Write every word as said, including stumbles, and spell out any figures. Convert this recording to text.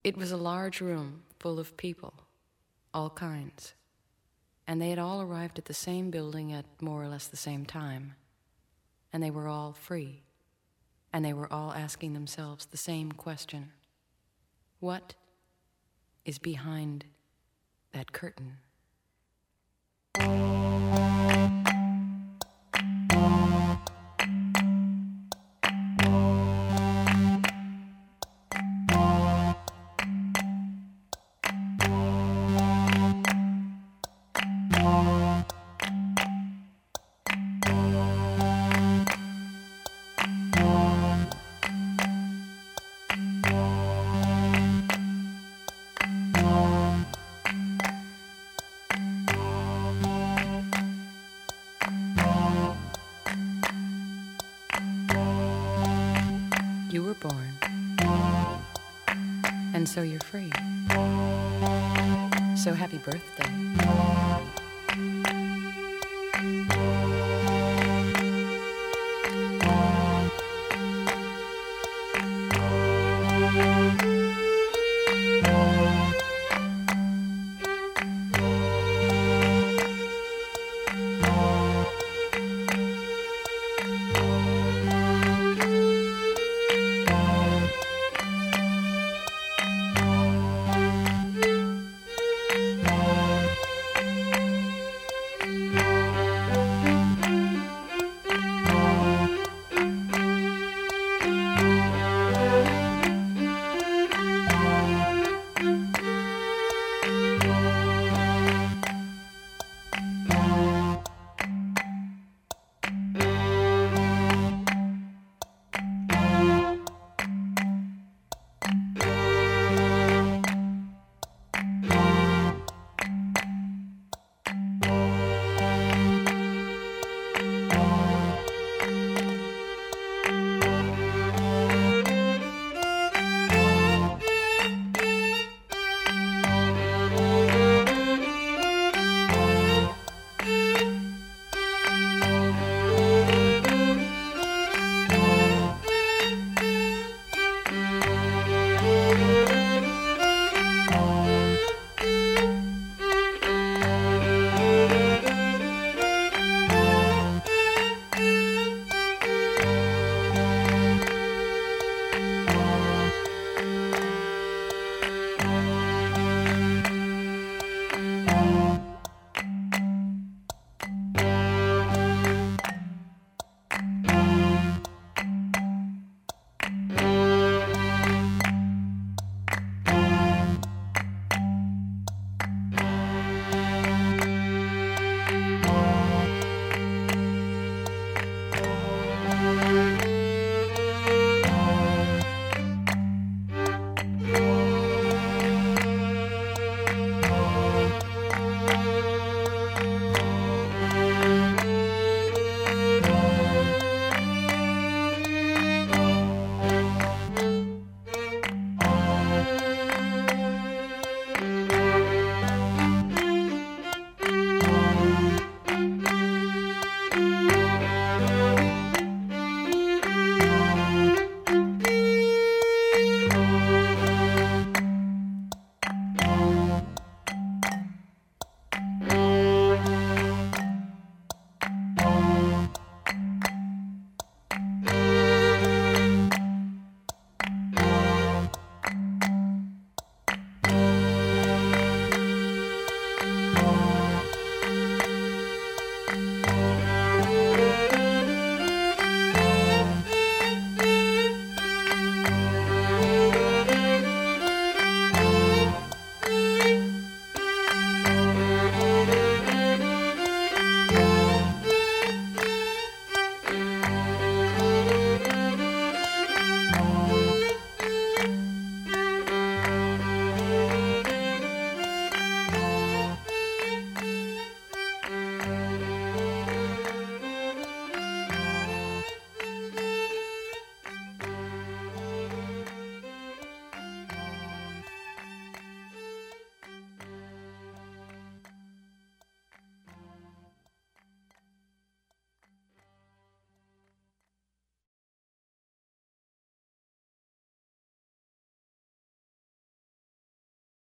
It was a large room full of people, all kinds, and they had all arrived at the same building at more or less the same time, and they were all free, and they were all asking themselves the same question: what is behind that curtain? You were born, and so you're free. So happy birthday.